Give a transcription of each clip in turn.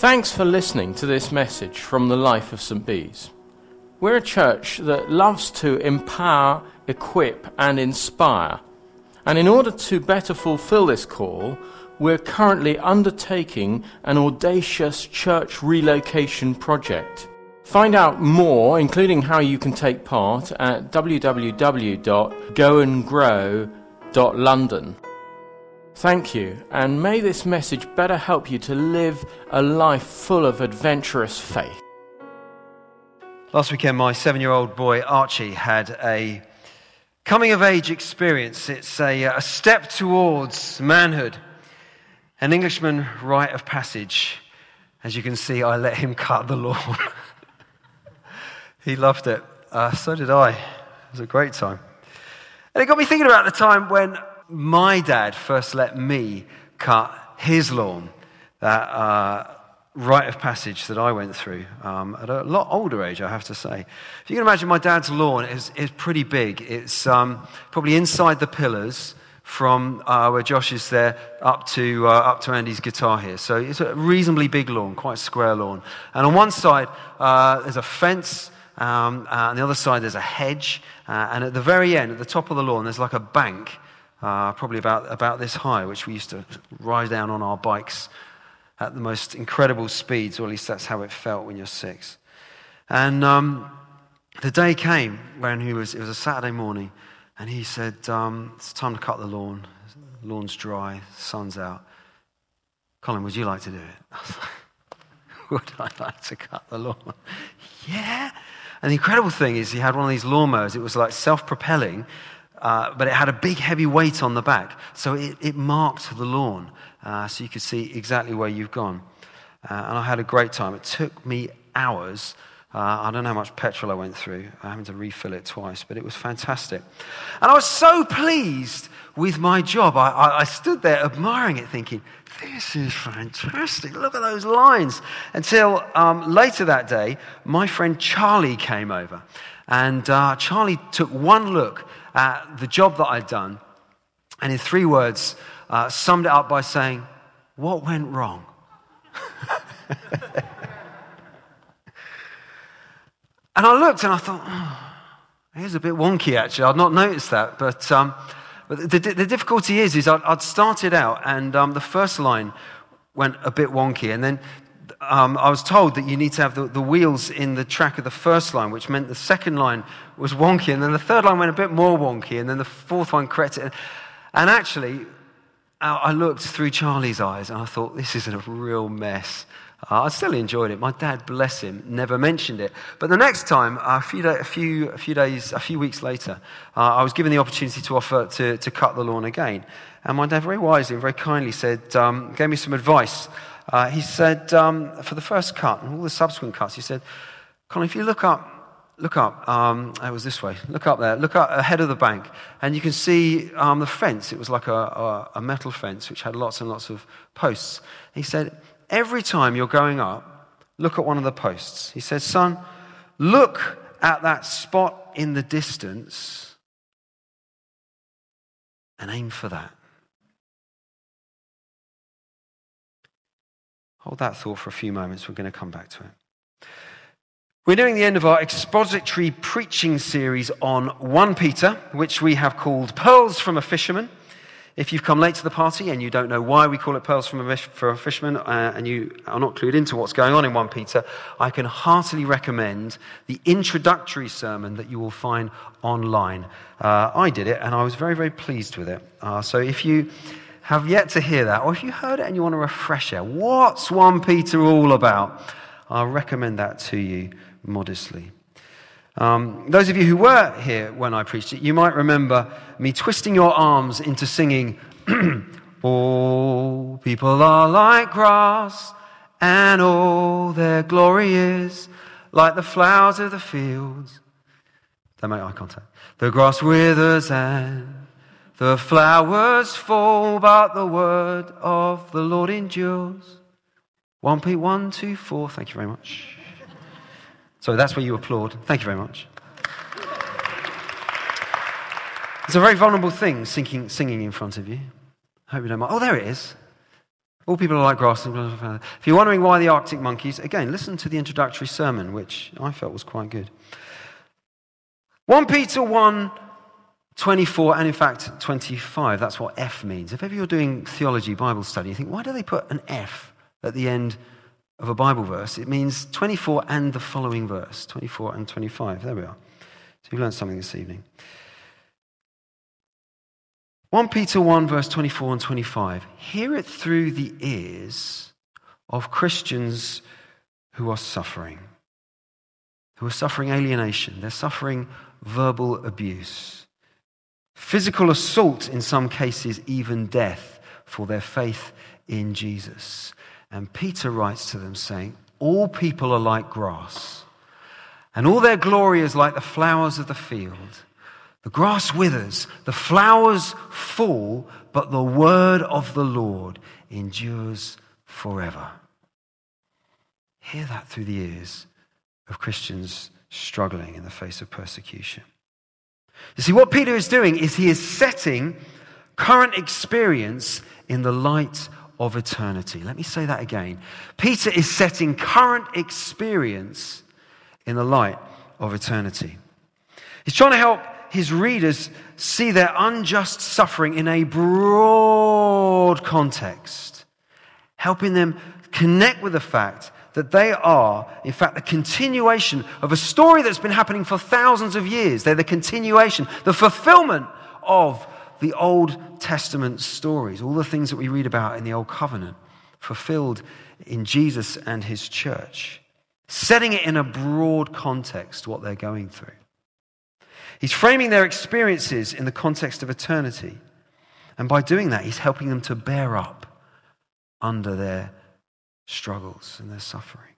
Thanks for listening to this message from the life of St. Bees. We're a church that loves to empower, equip and inspire. And in order to better fulfill this call, we're currently undertaking an audacious church relocation project. Find out more, including how you can take part, at www.goandgrow.london. Thank you, and may this message better help you to live a life full of adventurous faith. Last weekend, my 7-year-old boy Archie had a coming-of-age experience. It's a step towards manhood. An Englishman rite of passage. As you can see, I let him cut the lawn. He loved it. So did I. It was a great time. And it got me thinking about the time when my dad first let me cut his lawn. That rite of passage that I went through at a lot older age, I have to say. If you can imagine, my dad's lawn is pretty big. It's probably inside the pillars from where Josh is there up to Andy's guitar here. So it's a reasonably big lawn, quite a square lawn. And on one side there's a fence. On the other side there's a hedge, and at the very end, at the top of the lawn, there's like a bank, probably about this high, which we used to ride down on our bikes at the most incredible speeds, or at least that's how it felt when you're 6. And the day came when it was a Saturday morning, and he said, it's time to cut the lawn. The lawn's dry, the sun's out. Colin, would you like to do it? I was like, would I like to cut the lawn? Yeah. And the incredible thing is he had one of these lawnmowers. It was like self-propelling, but it had a big heavy weight on the back. So it marked the lawn, so you could see exactly where you've gone. And I had a great time. It took me hours. I don't know how much petrol I went through. I having to refill it twice, but it was fantastic. And I was so pleased with my job. I stood there admiring it, thinking, this is fantastic. Look at those lines. Until later that day, my friend Charlie came over. And Charlie took one look at the job that I'd done, and in 3 words, summed it up by saying, what went wrong? And I looked and I thought, it was a bit wonky actually. I'd not noticed that. But the difficulty is I'd started out and the first line went a bit wonky. And then I was told that you need to have the wheels in the track of the first line, which meant the second line was wonky. And then the third line went a bit more wonky. And then the fourth one corrected. And actually, I looked through Charlie's eyes and I thought, this is a real mess. I still enjoyed it. My dad, bless him, never mentioned it. But the next time, a few weeks later, I was given the opportunity to offer to cut the lawn again. And my dad very wisely and very kindly gave me some advice. He said, for the first cut and all the subsequent cuts, he said, Colin, if you look up, it was this way, look up there, look up ahead of the bank, and you can see the fence. It was like a metal fence which had lots and lots of posts. He said, every time you're going up, look at one of the posts. He said, son, look at that spot in the distance and aim for that. Hold that thought for a few moments. We're going to come back to it. We're nearing the end of our expository preaching series on 1 Peter, which we have called Pearls from a Fisherman. If you've come late to the party and you don't know why we call it Pearls from a Fisherman, and you are not clued into what's going on in 1 Peter, I can heartily recommend the introductory sermon that you will find online. I did it and I was very, very pleased with it. So if you have yet to hear that, or if you heard it and you want a refresher, what's 1 Peter all about? I'll recommend that to you modestly. Those of you who were here when I preached it, you might remember me twisting your arms into singing, all people are like grass, and all their glory is like the flowers of the fields. Don't make eye contact. The grass withers and the flowers fall, but the word of the Lord endures. 1 Pete 1, 2, 4. Thank you very much. So that's where you applaud. Thank you very much. It's a very vulnerable thing, singing in front of you. I hope you don't mind. Oh, there it is. All people are like grass. If you're wondering why the Arctic monkeys, again, listen to the introductory sermon, which I felt was quite good. 1 Peter 1:24, and in fact 25, that's what F means. If ever you're doing theology, Bible study, you think, why do they put an F at the end of a Bible verse? It means 24 and the following verse, 24 and 25. There we are. So you've learned something this evening. 1 Peter 1, verse 24 and 25. Hear it through the ears of Christians who are suffering alienation. They're suffering verbal abuse, physical assault, in some cases even death, for their faith in Jesus. And Peter writes to them saying, all people are like grass, and all their glory is like the flowers of the field. The grass withers, the flowers fall, but the word of the Lord endures forever. Hear that through the ears of Christians struggling in the face of persecution. You see, what Peter is doing is he is setting current experience in the light of eternity. Let me say that again. Peter is setting current experience in the light of eternity. He's trying to help his readers see their unjust suffering in a broad context, helping them connect with the fact that they are, in fact, the continuation of a story that's been happening for thousands of years. They're the continuation, the fulfillment of the Old Testament stories, all the things that we read about in the Old Covenant, fulfilled in Jesus and his church, setting it in a broad context, what they're going through. He's framing their experiences in the context of eternity. And by doing that, he's helping them to bear up under their struggles and their suffering.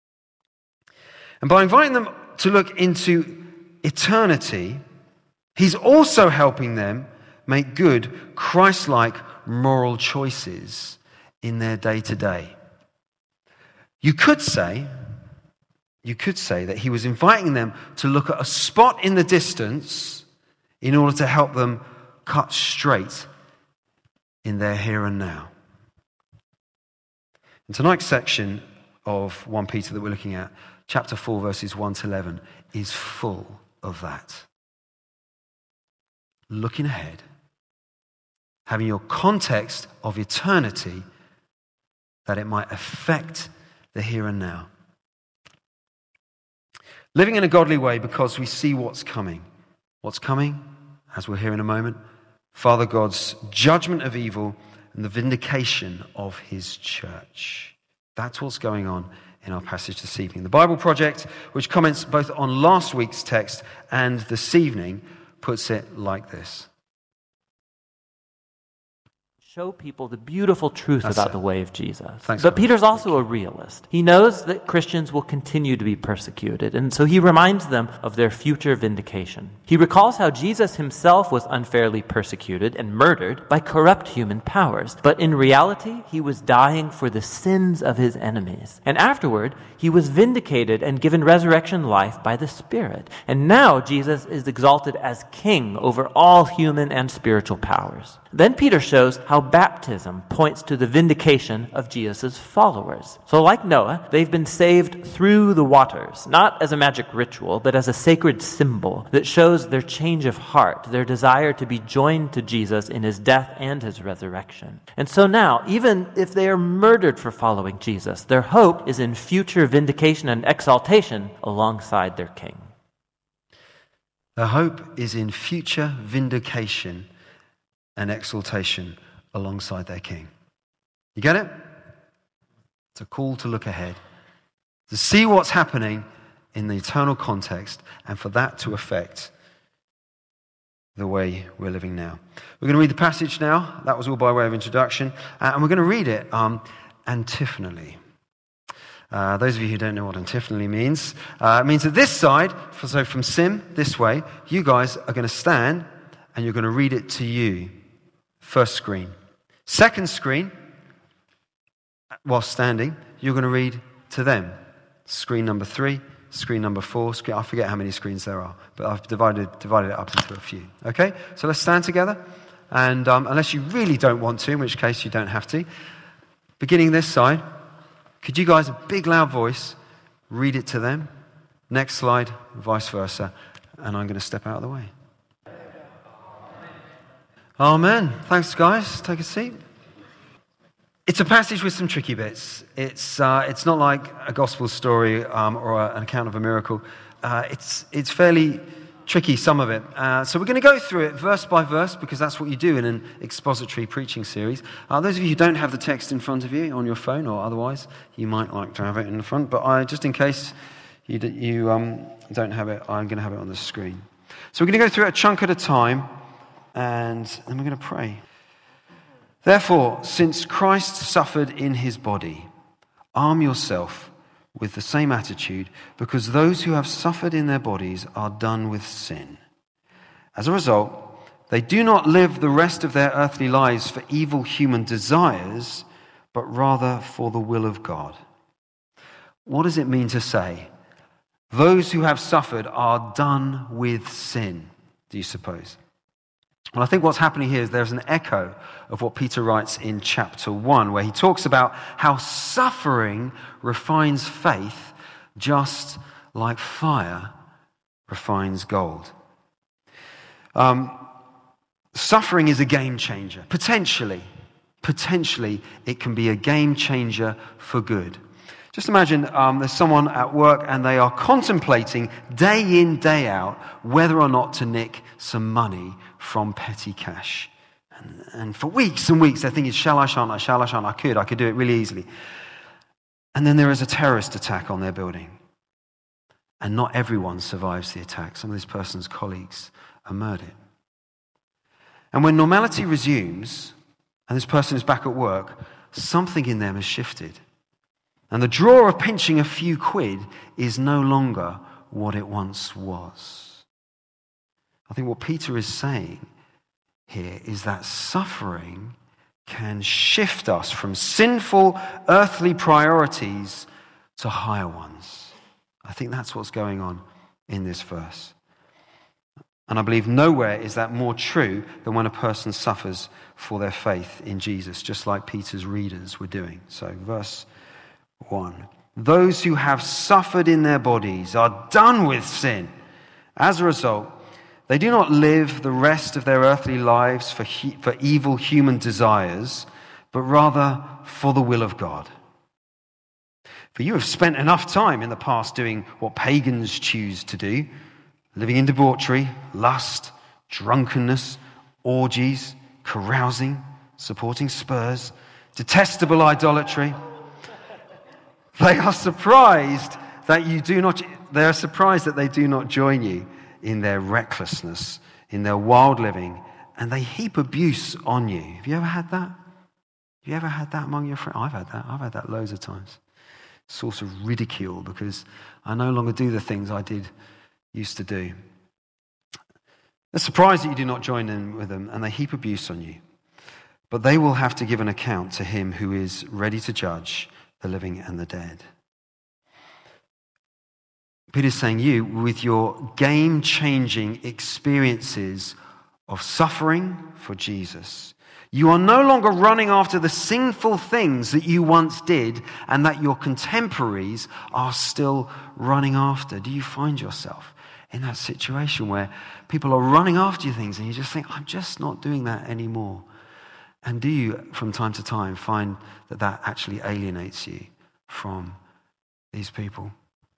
And by inviting them to look into eternity, he's also helping them make good Christ-like moral choices in their day-to-day. You could say that he was inviting them to look at a spot in the distance in order to help them cut straight in their here and now. And tonight's section of 1 Peter that we're looking at, chapter 4, verses 1 to 11, is full of that. Looking ahead, having your context of eternity, that it might affect the here and now. Living in a godly way because we see what's coming. What's coming, as we'll hear in a moment, Father God's judgment of evil and the vindication of his church. That's what's going on in our passage this evening. The Bible Project, which comments both on last week's text and this evening, puts it like this. Show people the beautiful truth about the way of Jesus. Thanks, but Peter's also a realist. He knows that Christians will continue to be persecuted, and so he reminds them of their future vindication. He recalls how Jesus himself was unfairly persecuted and murdered by corrupt human powers, but in reality, he was dying for the sins of his enemies. And afterward, he was vindicated and given resurrection life by the Spirit. And now Jesus is exalted as king over all human and spiritual powers. Then Peter shows how baptism points to the vindication of Jesus' followers. So like Noah, they've been saved through the waters, not as a magic ritual, but as a sacred symbol that shows their change of heart, their desire to be joined to Jesus in his death and his resurrection. And so now, even if they are murdered for following Jesus, their hope is in future vindication and exaltation alongside their king. Their hope is in future vindication and exaltation alongside their king. You get it? It's a call to look ahead, to see what's happening in the eternal context, and for that to affect the way we're living now. We're going to read the passage now. That was all by way of introduction. And we're going to read it antiphonally. Those of you who don't know what antiphonally means, it means that this side, so from Sim, this way, you guys are going to stand and you're going to read it to you. First screen. Second screen, while standing, you're going to read to them. Screen number 3, screen number 4. I forget how many screens there are, but I've divided it up into a few. Okay? So let's stand together. And unless you really don't want to, in which case you don't have to, beginning this side. Could you guys, a big loud voice, read it to them? Next slide, vice versa. And I'm going to step out of the way. Amen. Thanks, guys. Take a seat. It's a passage with some tricky bits. It's not like a gospel story or an account of a miracle. It's fairly tricky, some of it. So we're going to go through it verse by verse because that's what you do in an expository preaching series. Those of you who don't have the text in front of you on your phone or otherwise, you might like to have it in the front. But just in case you don't have it, I'm going to have it on the screen. So we're going to go through it a chunk at a time, and then we're going to pray. Therefore, since Christ suffered in his body, arm yourself with the same attitude, because those who have suffered in their bodies are done with sin. As a result, they do not live the rest of their earthly lives for evil human desires, but rather for the will of God. What does it mean to say, those who have suffered are done with sin, do you suppose? Well, I think what's happening here is there's an echo of what Peter writes in chapter 1, where he talks about how suffering refines faith just like fire refines gold. Suffering is a game changer. Potentially, it can be a game changer for good. Just imagine there's someone at work and they are contemplating day in, day out whether or not to nick some money from petty cash. And for weeks and weeks they're thinking, shall I, shan't I, I could do it really easily. And then there is a terrorist attack on their building. And not everyone survives the attack. Some of this person's colleagues are murdered. And when normality resumes and this person is back at work, something in them has shifted. And the draw of pinching a few quid is no longer what it once was. I think what Peter is saying here is that suffering can shift us from sinful earthly priorities to higher ones. I think that's what's going on in this verse. And I believe nowhere is that more true than when a person suffers for their faith in Jesus, just like Peter's readers were doing. So verse 1. Those who have suffered in their bodies are done with sin. As a result, they do not live the rest of their earthly lives for evil human desires, but rather for the will of God. For you have spent enough time in the past doing what pagans choose to do, living in debauchery, lust, drunkenness, orgies, carousing, supporting Spurs, detestable idolatry. They are surprised that they do not join you in their recklessness, in their wild living, and they heap abuse on you. Have you ever had that? Have you ever had that among your friends? I've had that. I've had that loads of times. Source of ridicule because I no longer do the things I used to do. They're surprised that you do not join in with them, and they heap abuse on you. But they will have to give an account to him who is ready to judge the living and the dead. Peter's saying you, with your game-changing experiences of suffering for Jesus, you are no longer running after the sinful things that you once did and that your contemporaries are still running after. Do you find yourself in that situation where people are running after you things and you just think, I'm just not doing that anymore? And do you, from time to time, find that actually alienates you from these people?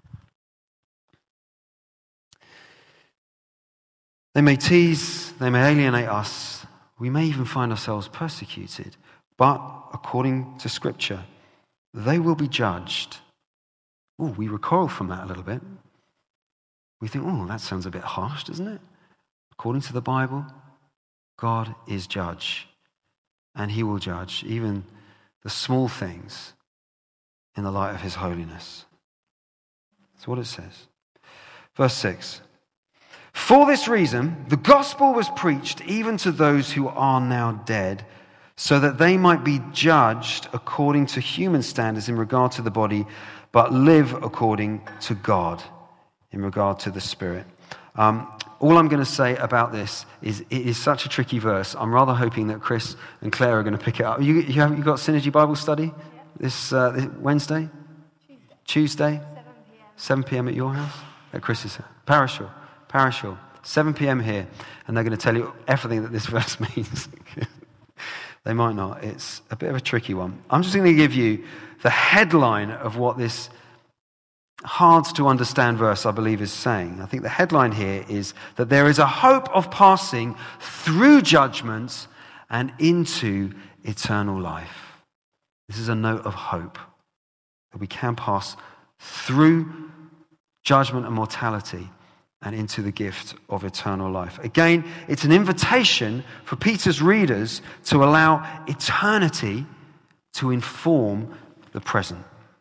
They may tease, they may alienate us. We may even find ourselves persecuted. But according to Scripture, they will be judged. Oh, we recoil from that a little bit. We think, oh, that sounds a bit harsh, doesn't it? According to the Bible, God is judge. And he will judge even the small things in the light of his holiness. That's what it says. Verse 6. For this reason, the gospel was preached even to those who are now dead, so that they might be judged according to human standards in regard to the body, but live according to God in regard to the spirit. All I'm going to say about this is it is such a tricky verse. I'm rather hoping that Chris and Claire are going to pick it up. You got Synergy Bible Study? this Wednesday? Tuesday? 7 p.m. at your house? At Chris's house? Parish Hall. 7 p.m. here. And they're going to tell you everything that this verse means. They might not. It's a bit of a tricky one. I'm just going to give you the headline of what this hard to understand verse, I believe, is saying. I think the headline here is that there is a hope of passing through judgments and into eternal life. This is a note of hope that we can pass through judgment and mortality and into the gift of eternal life. Again, it's an invitation for Peter's readers to allow eternity to inform the present.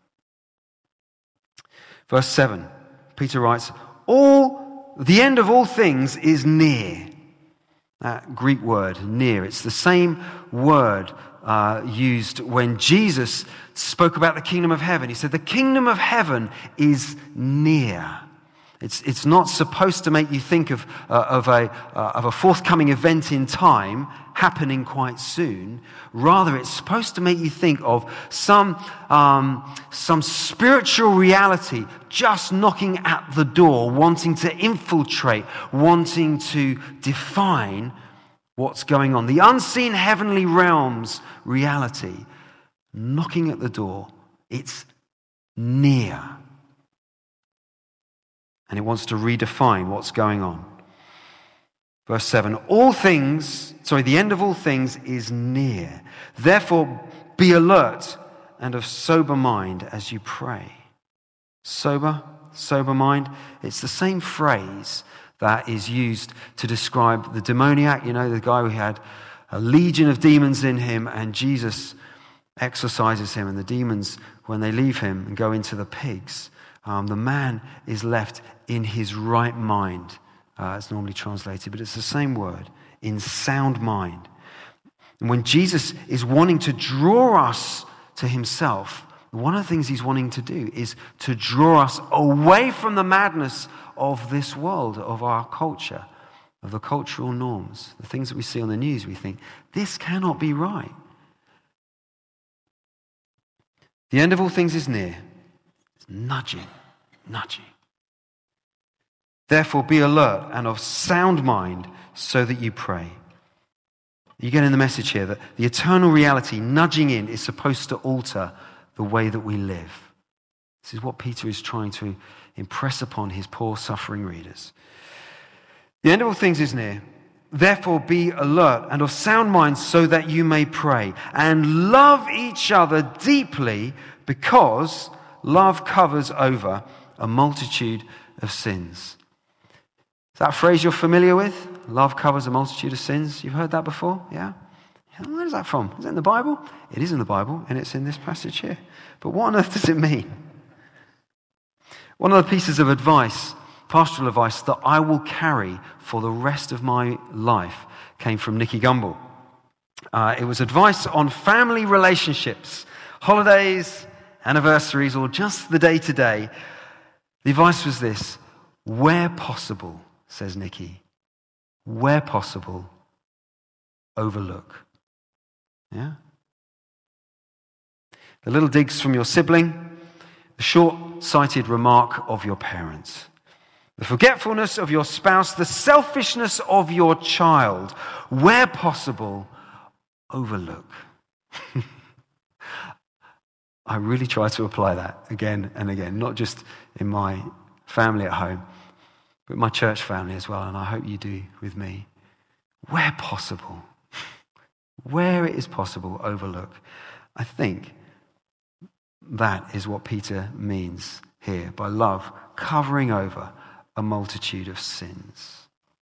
Verse 7, Peter writes, the end of all things is near. That Greek word, near, it's the same word used when Jesus spoke about the kingdom of heaven. He said, the kingdom of heaven is near. It's not supposed to make you think of a forthcoming event in time happening quite soon. Rather, it's supposed to make you think of some spiritual reality just knocking at the door, wanting to infiltrate, wanting to define what's going on. The unseen heavenly realms reality knocking at the door. It's near. And it wants to redefine what's going on. Verse 7, the end of all things is near. Therefore, be alert and of sober mind as you pray. Sober mind. It's the same phrase that is used to describe the demoniac, the guy who had a legion of demons in him, and Jesus exorcises him, and the demons, when they leave him and go into the pigs, the man is left in his right mind. It's normally translated, but it's the same word, in sound mind. And when Jesus is wanting to draw us to himself, one of the things he's wanting to do is to draw us away from the madness of this world, of our culture, of the cultural norms, the things that we see on the news. We think, this cannot be right. The end of all things is near. It's nudging. Therefore, be alert and of sound mind so that you pray. You get in the message here that the eternal reality nudging in is supposed to alter the way that we live. This is what Peter is trying to impress upon his poor, suffering readers. The end of all things is near. Therefore, be alert and of sound mind so that you may pray and love each other deeply, because love covers over a multitude of sins. Is that a phrase you're familiar with? Love covers a multitude of sins. You've heard that before? Yeah? Where is that from? Is it in the Bible? It is in the Bible, and it's in this passage here. But what on earth does it mean? One of the pieces of advice, pastoral advice, that I will carry for the rest of my life came from Nicky Gumbel. It was advice on family relationships, holidays, anniversaries, or just the day-to-day. The advice was this: where possible, says Nicky, where possible, overlook. Yeah? The little digs from your sibling, the short-sighted remark of your parents, the forgetfulness of your spouse, the selfishness of your child, where possible, overlook. I really try to apply that again and again, not just in my family at home, but my church family as well, and I hope you do with me. Where possible, where it is possible, overlook. I think that is what Peter means here by love covering over a multitude of sins.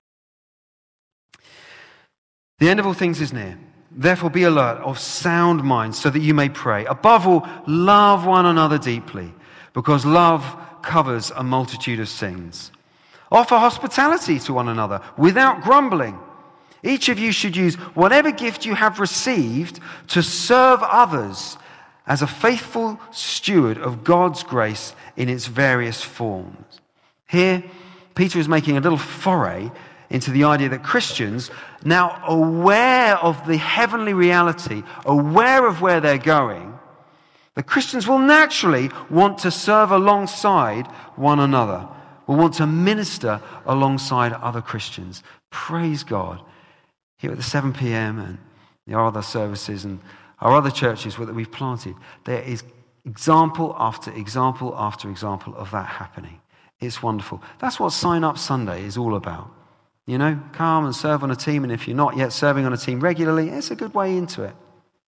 The end of all things is near. Therefore be alert, of sound mind, so that you may pray. Above all, love one another deeply, because love covers a multitude of sins. Offer hospitality to one another without grumbling. Each of you should use whatever gift you have received to serve others as a faithful steward of God's grace in its various forms. Here, Peter is making a little foray into the idea that Christians, now aware of the heavenly reality, aware of where they're going, The Christians will naturally want to serve alongside one another, will want to minister alongside other Christians. Praise God. Here at the 7 p.m. and our other services and our other churches that we've planted, there is example after example after example of that happening. It's wonderful. That's what Sign Up Sunday is all about. You know, come and serve on a team, and if you're not yet serving on a team regularly, it's a good way into it.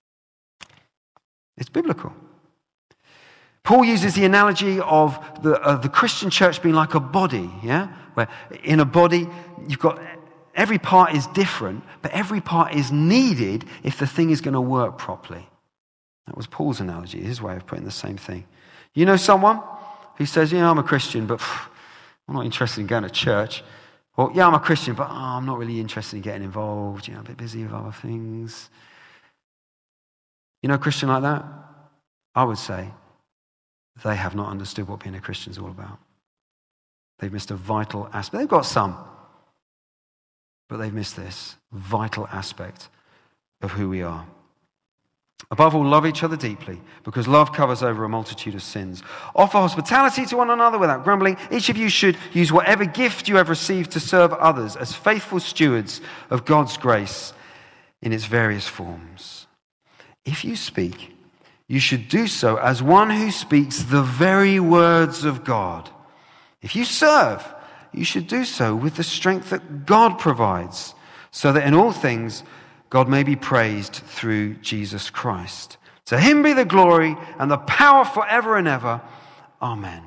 It's biblical. Paul uses the analogy of the Christian church being like a body, yeah? Where in a body, you've got every part is different, but every part is needed if the thing is going to work properly. That was Paul's analogy, his way of putting the same thing. You know someone who says, I'm a Christian, but I'm not interested in going to church. Or, I'm a Christian, but I'm not really interested in getting involved. I'm a bit busy with other things. You know a Christian like that? I would say they have not understood what being a Christian is all about. They've missed a vital aspect. They've got some, but they've missed this vital aspect of who we are. Above all, love each other deeply, because love covers over a multitude of sins. Offer hospitality to one another without grumbling. Each of you should use whatever gift you have received to serve others as faithful stewards of God's grace in its various forms. If you speak, you should do so as one who speaks the very words of God. If you serve, you should do so with the strength that God provides, so that in all things God may be praised through Jesus Christ. To him be the glory and the power forever and ever. Amen.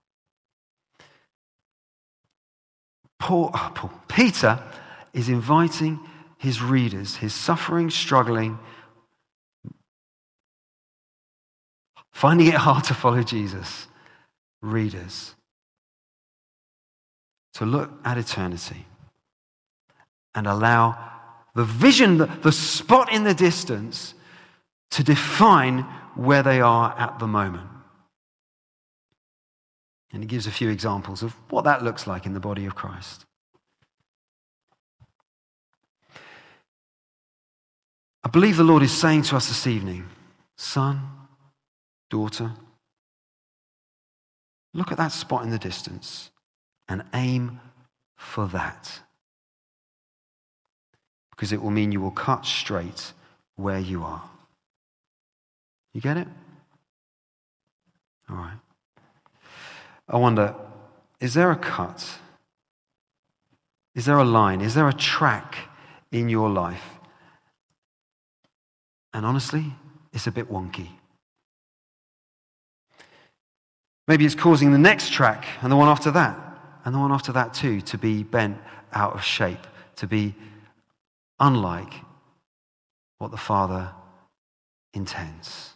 Peter is inviting his readers, his suffering, struggling, finding it hard to follow Jesus readers, to look at eternity and allow the vision, the spot in the distance, to define where they are at the moment. And he gives a few examples of what that looks like in the body of Christ. I believe the Lord is saying to us this evening, son, daughter, look at that spot in the distance and aim for that. Because it will mean you will cut straight where you are. You get it? All right. I wonder, is there a cut? Is there a line? Is there a track in your life? And honestly, it's a bit wonky. Maybe it's causing the next track and the one after that and the one after that too to be bent out of shape, to be unlike what the Father intends.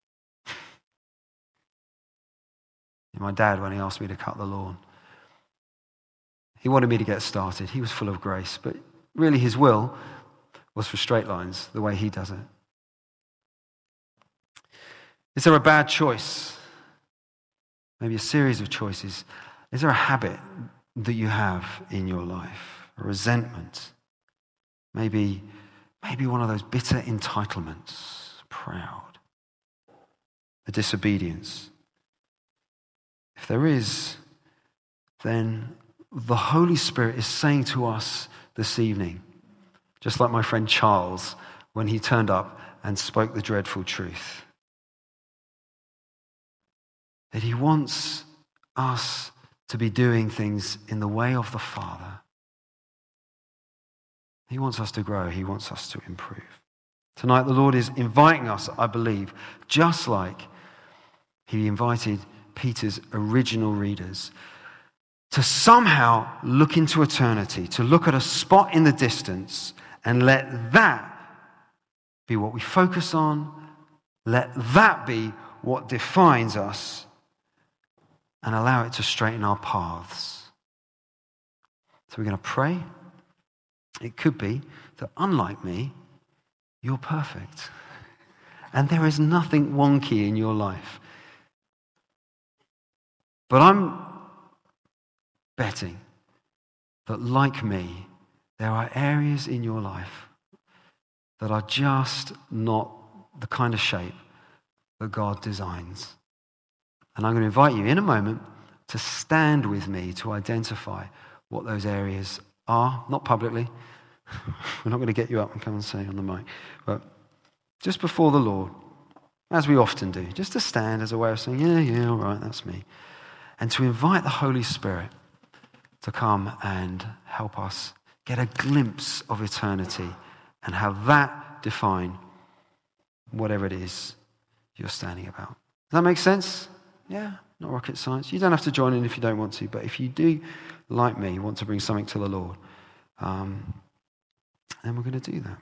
My dad, when he asked me to cut the lawn, he wanted me to get started. He was full of grace, but really his will was for straight lines, the way he does it. Is there a bad choice? Maybe a series of choices. Is there a habit that you have in your life? A resentment? Maybe one of those bitter entitlements, proud, a disobedience. If there is, then the Holy Spirit is saying to us this evening, just like my friend Charles when he turned up and spoke the dreadful truth, that he wants us to be doing things in the way of the Father. He wants us to grow. He wants us to improve. Tonight the Lord is inviting us, I believe, just like he invited Peter's original readers, to somehow look into eternity, to look at a spot in the distance and let that be what we focus on. Let that be what defines us and allow it to straighten our paths. So we're going to pray. It could be that, unlike me, you're perfect. And there is nothing wonky in your life. But I'm betting that, like me, there are areas in your life that are just not the kind of shape that God designs. And I'm going to invite you in a moment to stand with me to identify what those areas are, not publicly. We're not going to get you up and come and say on the mic, but just before the Lord, as we often do, just to stand as a way of saying, yeah, all right, that's me. And to invite the Holy Spirit to come and help us get a glimpse of eternity and have that define whatever it is you're standing about. Does that make sense? Yeah, not rocket science. You don't have to join in if you don't want to, but if you do, like me, want to bring something to the Lord, then we're going to do that.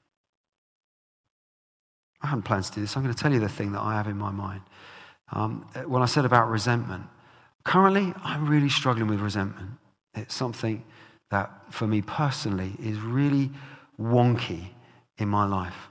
I hadn't planned to do this. I'm going to tell you the thing that I have in my mind. When I said about resentment, currently I'm really struggling with resentment. It's something that, for me personally, is really wonky in my life.